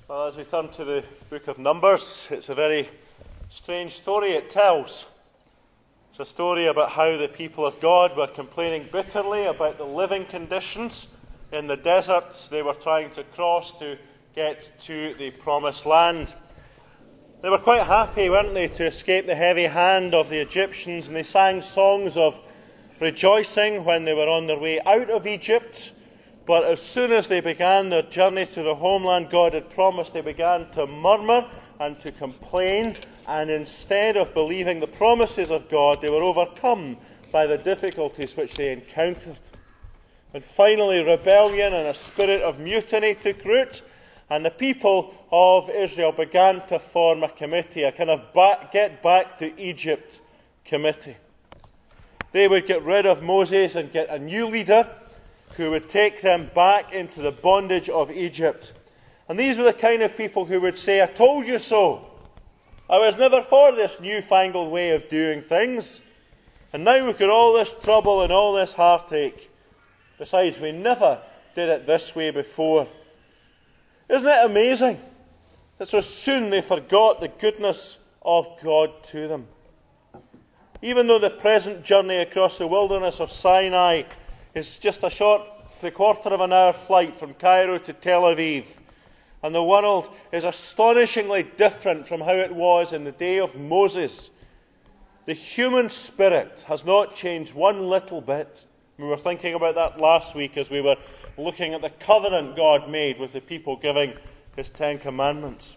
Well, as we turn to the book of Numbers, it's a very strange story it tells. It's a story about how the people of God were complaining bitterly about the living conditions in the deserts they were trying to cross to get to the promised land. They were quite happy, weren't they, to escape the heavy hand of the Egyptians, and they sang songs of rejoicing when they were on their way out of Egypt. But as soon as they began their journey to the homeland God had promised, they began to murmur and to complain, and instead of believing the promises of God, they were overcome by the difficulties which they encountered. And finally, rebellion and a spirit of mutiny took root, and the people of Israel began to form a committee, a kind of get back to Egypt committee. They would get rid of Moses and get a new leader who would take them back into the bondage of Egypt. And these were the kind of people who would say, "I told you so. I was never for this newfangled way of doing things. And now we've got all this trouble and all this heartache. Besides, we never did it this way before." Isn't it amazing that so soon they forgot the goodness of God to them? Even though the present journey across the wilderness of Sinai is just a short 3/4 hour flight from Cairo to Tel Aviv, and the world is astonishingly different from how it was in the day of Moses, the human spirit has not changed one little bit. We were thinking about that last week as we were looking at the covenant God made with the people giving His 10 Commandments.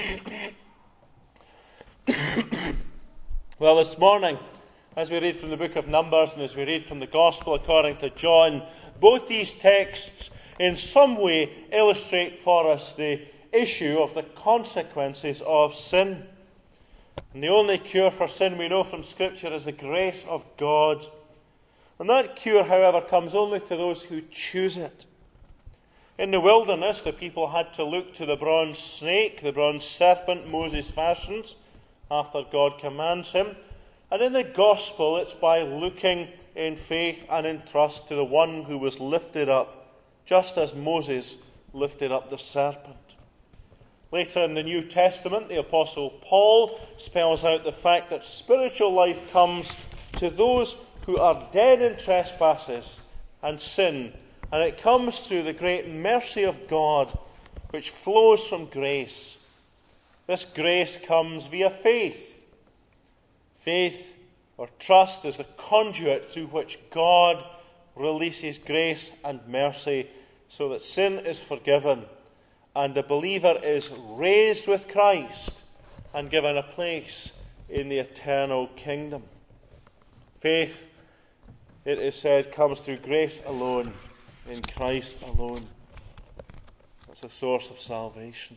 Well, this morning, as we read from the book of Numbers and as we read from the Gospel according to John, both these texts in some way illustrate for us the issue of the consequences of sin. And the only cure for sin we know from Scripture is the grace of God. And that cure, however, comes only to those who choose it. In the wilderness, the people had to look to the bronze snake, the bronze serpent Moses fashions after God commands him. And in the Gospel, it's by looking in faith and in trust to the one who was lifted up, just as Moses lifted up the serpent. Later in the New Testament, the Apostle Paul spells out the fact that spiritual life comes to those who are dead in trespasses and sin, and it comes through the great mercy of God, which flows from grace. This grace comes via faith. Faith or trust is the conduit through which God releases grace and mercy so that sin is forgiven and the believer is raised with Christ and given a place in the eternal kingdom. Faith, it is said, comes through grace alone, in Christ alone. That's the source of salvation.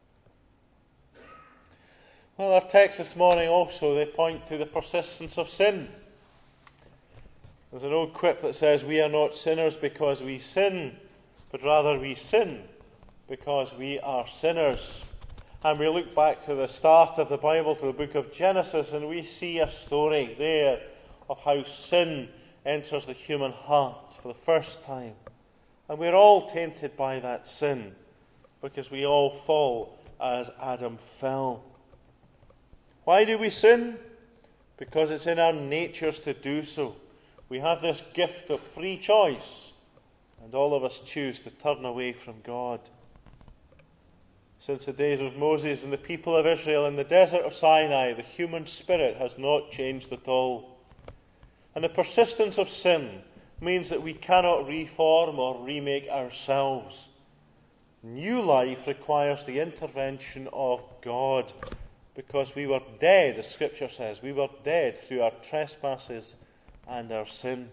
Well, our text this morning also, they point to the persistence of sin. There's an old quip that says, "We are not sinners because we sin, but rather we sin because we are sinners." And we look back to the start of the Bible, to the book of Genesis, and we see a story there of how sin enters the human heart for the first time. And we're all tainted by that sin because we all fall as Adam fell. Why do we sin? Because it's in our natures to do so. We have this gift of free choice, and all of us choose to turn away from God. Since the days of Moses and the people of Israel in the desert of Sinai, the human spirit has not changed at all. And the persistence of sin means that we cannot reform or remake ourselves. New life requires the intervention of God, because we were dead, as Scripture says. We were dead through our trespasses and our sin.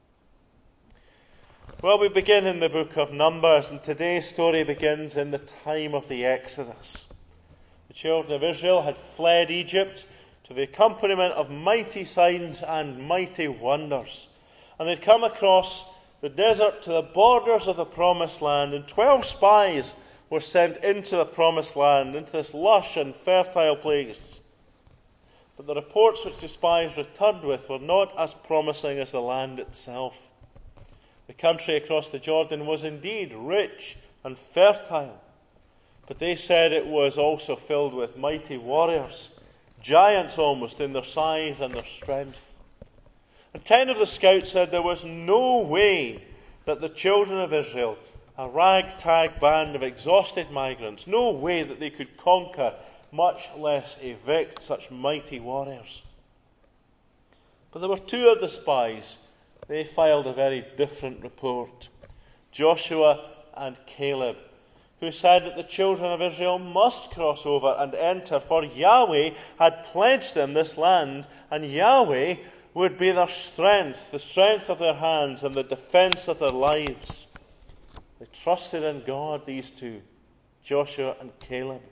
Well, we begin in the book of Numbers, and today's story begins in the time of the Exodus. The children of Israel had fled Egypt to the accompaniment of mighty signs and mighty wonders. And they'd come across the desert to the borders of the promised land, and 12 spies were sent into the promised land, into this lush and fertile place. But the reports which the spies returned with were not as promising as the land itself. The country across the Jordan was indeed rich and fertile, But they said it was also filled with mighty warriors, giants almost in their size and their strength. And 10 of the scouts said there was no way that the children of Israel, a ragtag band of exhausted migrants, no way that they could conquer, much less evict such mighty warriors. But there were 2 of the spies. They filed a very different report. Joshua and Caleb, who said that the children of Israel must cross over and enter, for Yahweh had pledged them this land, and Yahweh would be their strength, the strength of their hands and the defense of their lives. They trusted in God, these 2, Joshua and Caleb.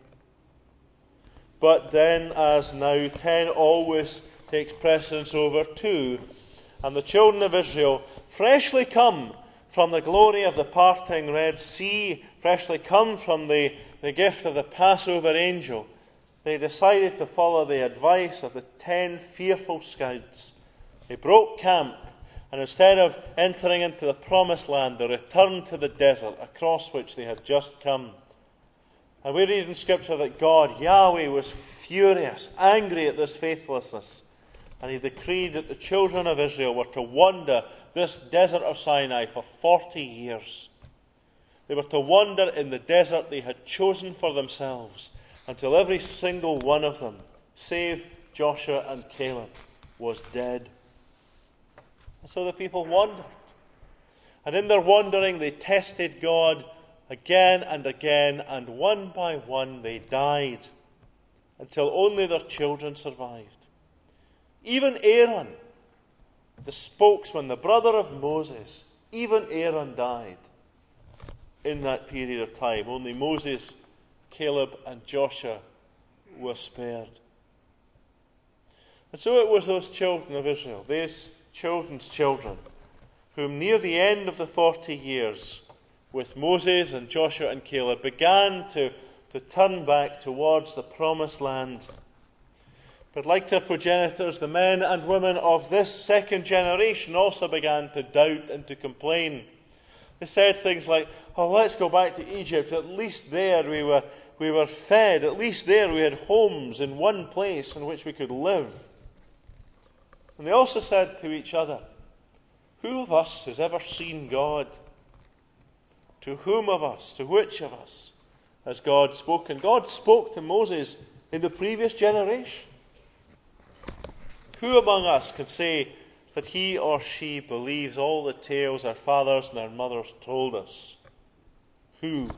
But then, as now, 10 always takes precedence over 2, and the children of Israel, freshly come from the glory of the parting Red Sea, freshly come from the gift of the Passover angel, they decided to follow the advice of the 10 fearful scouts. They broke camp, and instead of entering into the promised land, they returned to the desert across which they had just come. And we read in Scripture that God, Yahweh, was furious, angry at this faithlessness. And he decreed that the children of Israel were to wander this desert of Sinai for 40 years. They were to wander in the desert they had chosen for themselves until every single one of them, save Joshua and Caleb, was dead. And so the people wandered. And in their wandering they tested God again and again, and one by one they died until only their children survived. Even Aaron, the spokesman, the brother of Moses, even Aaron died in that period of time. Only Moses, Caleb, and Joshua were spared. And so it was those children of Israel, these children's children, whom near the end of the 40 years, with Moses and Joshua and Caleb, began to turn back towards the promised land. But like their progenitors, the men and women of this second generation also began to doubt and to complain. They said things like, "Oh, let's go back to Egypt. At least there we were fed. At least there we had homes in one place in which we could live." And they also said to each other, "Who of us has ever seen God? To whom of us, to which of us has God spoken?" God spoke to Moses in the previous generation. Who among us can say that he or she believes all the tales our fathers and our mothers told us? Who?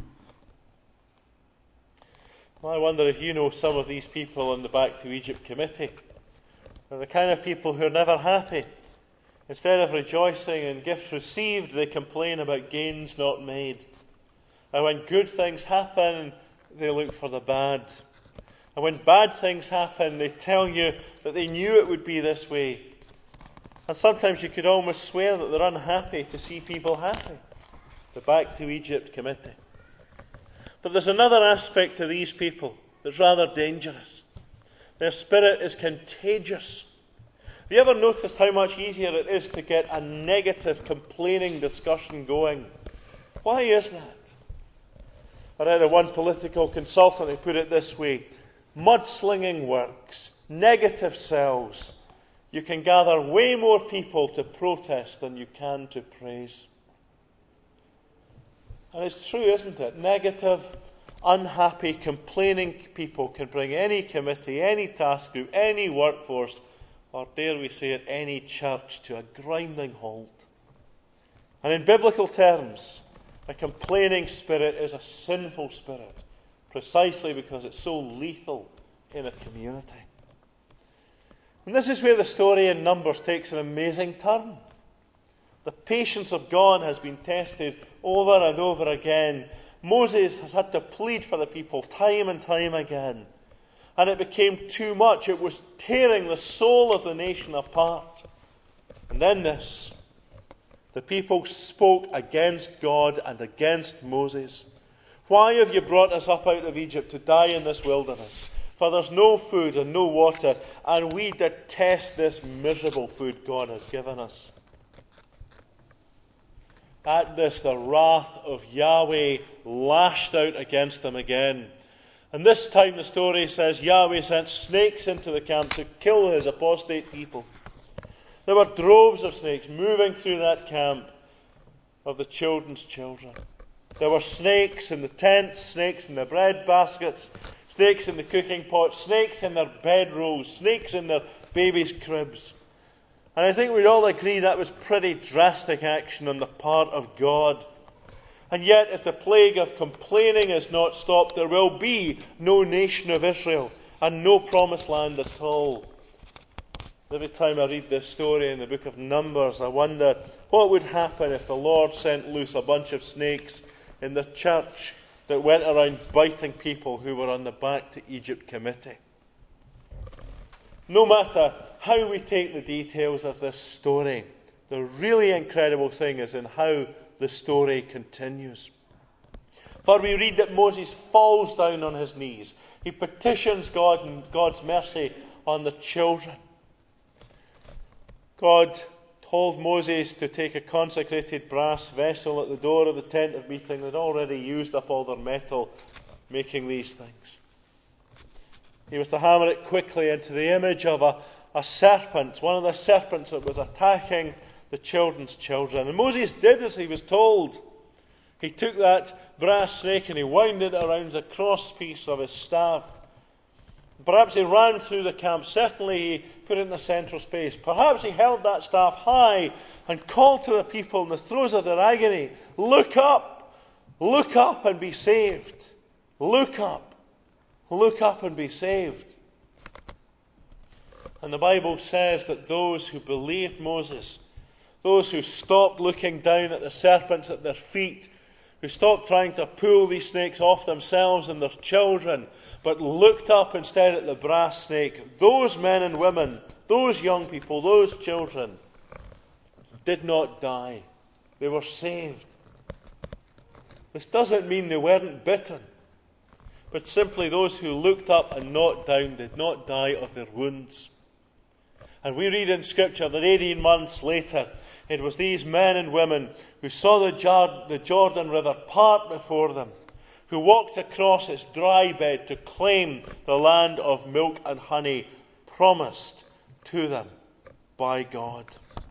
Well, I wonder if you know some of these people on the Back to Egypt committee. They're the kind of people who are never happy. Instead of rejoicing in gifts received, they complain about gains not made. And when good things happen, they look for the bad. And when bad things happen, they tell you that they knew it would be this way. And sometimes you could almost swear that they're unhappy to see people happy. The Back to Egypt committee. But there's another aspect to these people that's rather dangerous. Their spirit is contagious. Have you ever noticed how much easier it is to get a negative, complaining discussion going? Why is that? I read one political consultant who put it this way: mudslinging works, negative sells. You can gather way more people to protest than you can to praise. And it's true, isn't it? Negative, unhappy, complaining people can bring any committee, any task group, any workforce, or dare we say it, any church to a grinding halt. And in biblical terms, a complaining spirit is a sinful spirit, precisely because it's so lethal in a community. And this is where the story in Numbers takes an amazing turn. The patience of God has been tested over and over again. Moses has had to plead for the people time and time again. And it became too much. It was tearing the soul of the nation apart. And then this. The people spoke against God and against Moses. "Why have you brought us up out of Egypt to die in this wilderness? For there's no food and no water, and we detest this miserable food God has given us." At this, the wrath of Yahweh lashed out against them again. And this time the story says Yahweh sent snakes into the camp to kill his apostate people. There were droves of snakes moving through that camp of the children's children. There were snakes in the tents, snakes in the bread baskets, snakes in the cooking pots, snakes in their bedrolls, snakes in their babies' cribs. And I think we'd all agree that was pretty drastic action on the part of God. And yet, if the plague of complaining is not stopped, there will be no nation of Israel and no promised land at all. Every time I read this story in the book of Numbers, I wonder what would happen if the Lord sent loose a bunch of snakes in the church that went around biting people who were on the Back to Egypt committee. No matter how we take the details of this story, the really incredible thing is in how the story continues. For we read that Moses falls down on his knees. He petitions God and God's mercy on the children. God told Moses to take a consecrated brass vessel at the door of the tent of meeting. They'd already used up all their metal making these things. He was to hammer it quickly into the image of a serpent, one of the serpents that was attacking the children's children. And Moses did as he was told. He took that brass snake and he wound it around the crosspiece of his staff. Perhaps he ran through the camp. Certainly he put it in the central space. Perhaps he held that staff high and called to the people in the throes of their agony, look up and be saved. Look up and be saved. And the Bible says that those who believed Moses, those who stopped looking down at the serpents at their feet, who stopped trying to pull these snakes off themselves and their children, but looked up instead at the brass snake, those men and women, those young people, those children, did not die. They were saved. This doesn't mean they weren't bitten, but simply those who looked up and not down did not die of their wounds. And we read in Scripture that 18 months later, it was these men and women who saw the Jordan River part before them, who walked across its dry bed to claim the land of milk and honey promised to them by God.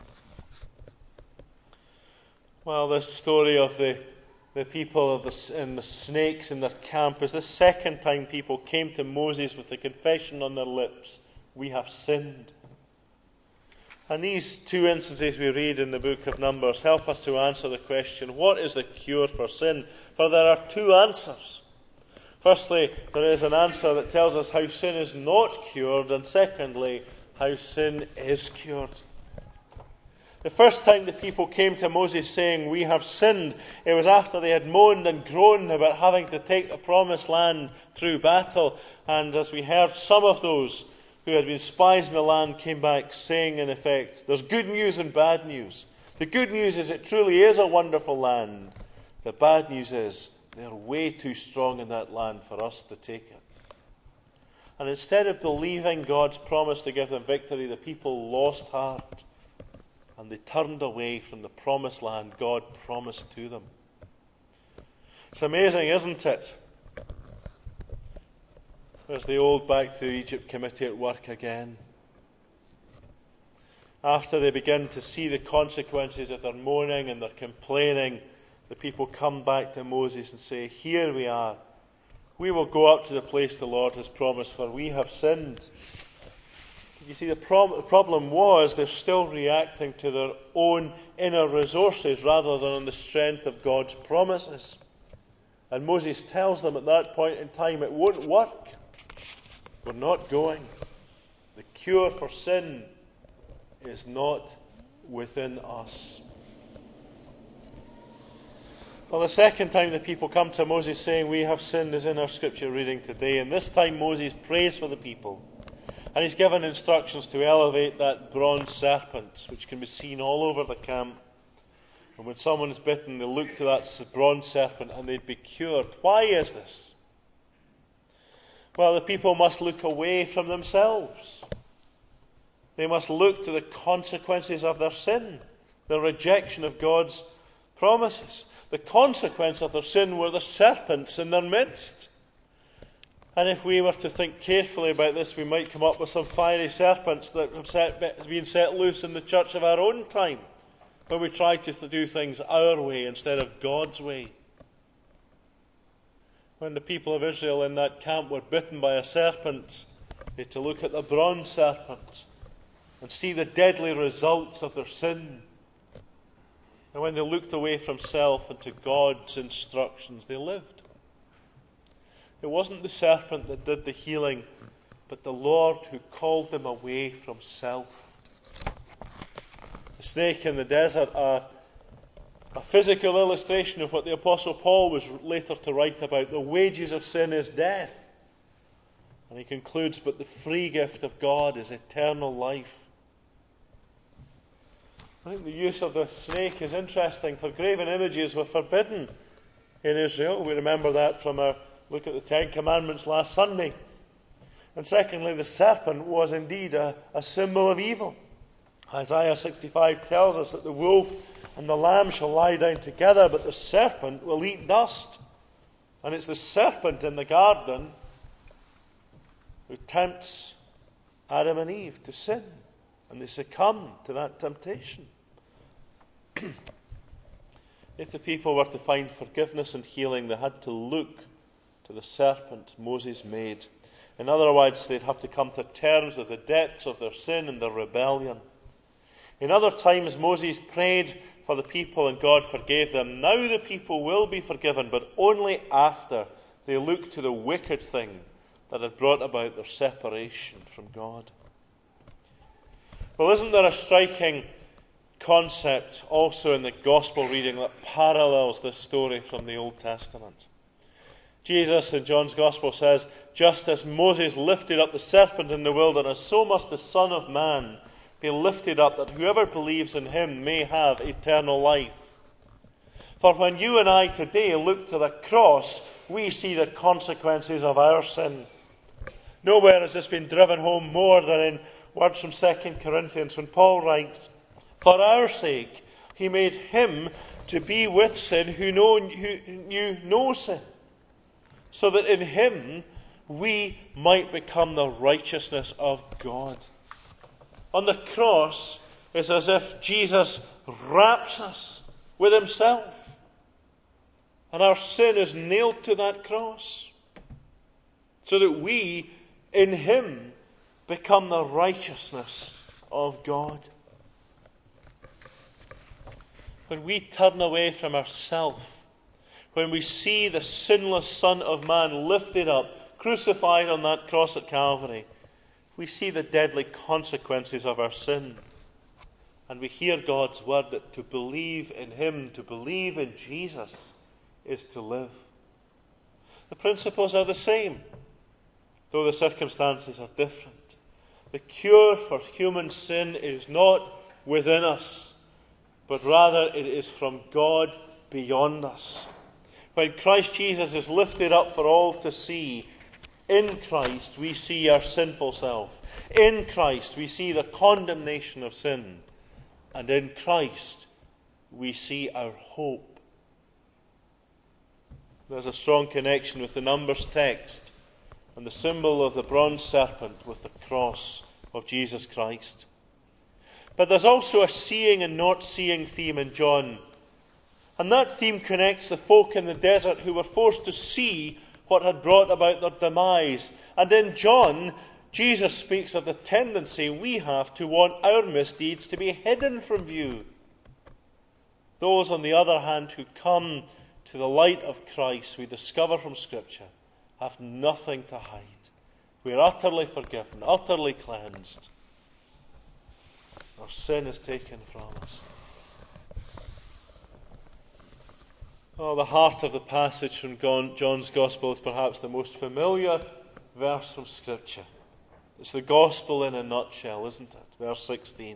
Well, this story of the people and the snakes in their camp is the second time people came to Moses with the confession on their lips, we have sinned. And these two instances we read in the book of Numbers help us to answer the question, what is the cure for sin? For there are two answers. Firstly, there is an answer that tells us how sin is not cured, and secondly, how sin is cured. The first time the people came to Moses saying, we have sinned, it was after they had moaned and groaned about having to take the promised land through battle. And as we heard, some of those who had been spies in the land came back saying, in effect, there's good news and bad news. The good news is it truly is a wonderful land. The bad news is they're way too strong in that land for us to take it. And instead of believing God's promise to give them victory, the people lost heart and they turned away from the promised land God promised to them. It's amazing, isn't it? There's the old Back to Egypt committee at work again. After they begin to see the consequences of their moaning and their complaining, the people come back to Moses and say, here we are. We will go up to the place the Lord has promised, for we have sinned. You see, the problem was they're still reacting to their own inner resources rather than on the strength of God's promises. And Moses tells them at that point in time, it won't work. We're not going. The cure for sin is not within us. Well, the second time the people come to Moses saying, we have sinned, is in our scripture reading today. And this time Moses prays for the people. And he's given instructions to elevate that bronze serpent, which can be seen all over the camp. And when someone is bitten, they look to that bronze serpent and they'd be cured. Why is this? Well, the people must look away from themselves. They must look to the consequences of their sin, the rejection of God's promises. The consequence of their sin were the serpents in their midst. And if we were to think carefully about this, we might come up with some fiery serpents that have been set loose in the church of our own time, when we try to do things our way instead of God's way. When the people of Israel in that camp were bitten by a serpent, they had to look at the bronze serpent and see the deadly results of their sin. And when they looked away from self and to God's instructions, they lived. It wasn't the serpent that did the healing, but the Lord who called them away from self. The snake in the desert, a physical illustration of what the Apostle Paul was later to write about. The wages of sin is death. And he concludes, but the free gift of God is eternal life. I think the use of the snake is interesting, for graven images were forbidden in Israel. We remember that from our look at the Ten Commandments last Sunday. And secondly, the serpent was indeed a symbol of evil. Isaiah 65 tells us that the wolf and the lamb shall lie down together, but the serpent will eat dust. And it's the serpent in the garden who tempts Adam and Eve to sin. And they succumb to that temptation. If the people were to find forgiveness and healing, they had to look to the serpent Moses made. In other words, they'd have to come to terms with the depths of their sin and their rebellion. In other times, Moses prayed for the people and God forgave them. Now the people will be forgiven, but only after they look to the wicked thing that had brought about their separation from God. Well, isn't there a striking concept also in the Gospel reading that parallels this story from the Old Testament? Jesus in John's Gospel says, just as Moses lifted up the serpent in the wilderness, so must the Son of Man be lifted up, that whoever believes in him may have eternal life. For when you and I today look to the cross, we see the consequences of our sin. Nowhere has this been driven home more than in words from 2 Corinthians, when Paul writes, for our sake he made him to be with sin who knew no sin, so that in him we might become the righteousness of God. On the cross, it's as if Jesus wraps us with himself. And our sin is nailed to that cross, so that we, in him, become the righteousness of God. When we turn away from ourself, when we see the sinless Son of Man lifted up, crucified on that cross at Calvary, we see the deadly consequences of our sin. And we hear God's word that to believe in him, to believe in Jesus, is to live. The principles are the same, though the circumstances are different. The cure for human sin is not within us, but rather it is from God beyond us. When Christ Jesus is lifted up for all to see, in Christ we see our sinful self. In Christ we see the condemnation of sin. And in Christ we see our hope. There's a strong connection with the Numbers text and the symbol of the bronze serpent with the cross of Jesus Christ. But there's also a seeing and not seeing theme in John. And that theme connects the folk in the desert who were forced to see what had brought about their demise. And in John, Jesus speaks of the tendency we have to want our misdeeds to be hidden from view. Those, on the other hand, who come to the light of Christ, we discover from Scripture, have nothing to hide. We are utterly forgiven, utterly cleansed. Our sin is taken from us. Oh, the heart of the passage from John's Gospel is perhaps the most familiar verse from Scripture. It's the Gospel in a nutshell, isn't it? Verse 16.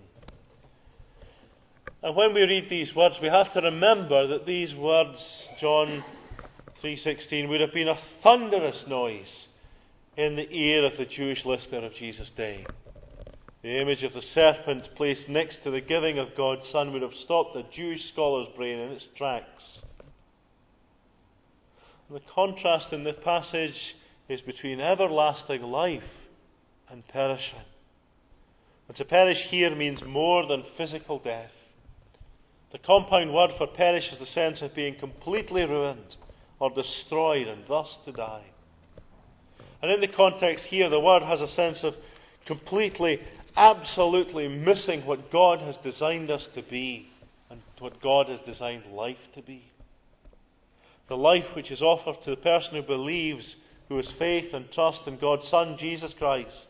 And when we read these words, we have to remember that these words, John 3:16, would have been a thunderous noise in the ear of the Jewish listener of Jesus' day. The image of the serpent placed next to the giving of God's Son would have stopped a Jewish scholar's brain in its tracks. And the contrast in the passage is between everlasting life and perishing. And to perish here means more than physical death. The compound word for perish is the sense of being completely ruined or destroyed and thus to die. And in the context here, the word has a sense of completely, absolutely missing what God has designed us to be and what God has designed life to be. The life which is offered to the person who believes, who has faith and trust in God's Son, Jesus Christ,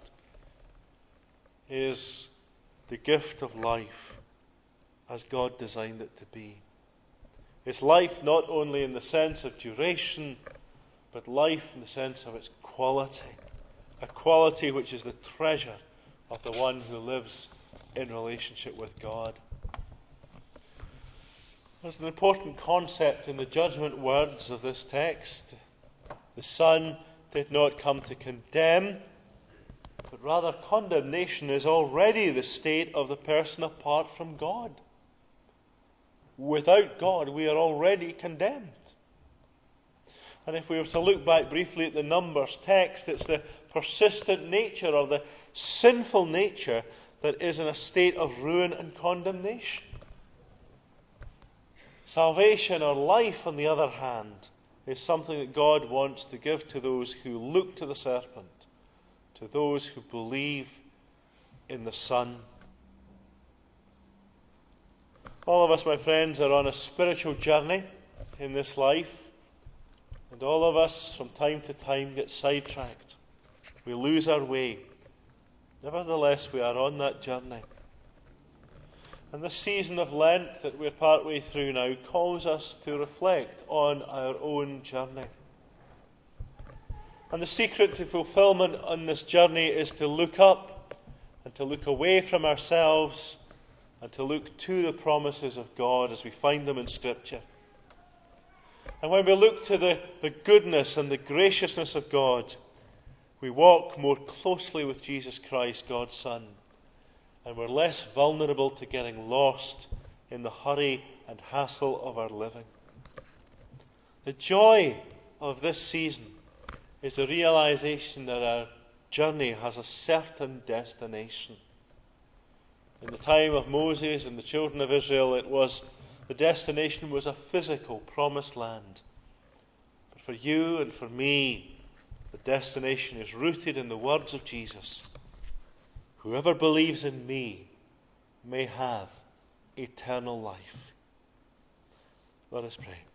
is the gift of life as God designed it to be. It's life not only in the sense of duration, but life in the sense of its quality. A quality which is the treasure of the one who lives in relationship with God. There's an important concept in the judgment words of this text. The Son did not come to condemn, but rather condemnation is already the state of the person apart from God. Without God, we are already condemned. And if we were to look back briefly at the Numbers text, it's the persistent nature or the sinful nature that is in a state of ruin and condemnation. Salvation or life, on the other hand, is something that God wants to give to those who look to the serpent, to those who believe in the Son. All of us, my friends, are on a spiritual journey in this life, and all of us, from time to time, get sidetracked. We lose our way. Nevertheless, we are on that journey. And this season of Lent that we're partway through now calls us to reflect on our own journey. And the secret to fulfillment on this journey is to look up and to look away from ourselves and to look to the promises of God as we find them in Scripture. And when we look to the goodness and the graciousness of God, we walk more closely with Jesus Christ, God's Son, and we're less vulnerable to getting lost in the hurry and hassle of our living. The joy of this season is the realization that our journey has a certain destination. In the time of Moses and the children of Israel, the destination was a physical promised land. But for you and for me, the destination is rooted in the words of Jesus. Whoever believes in me may have eternal life. Let us pray.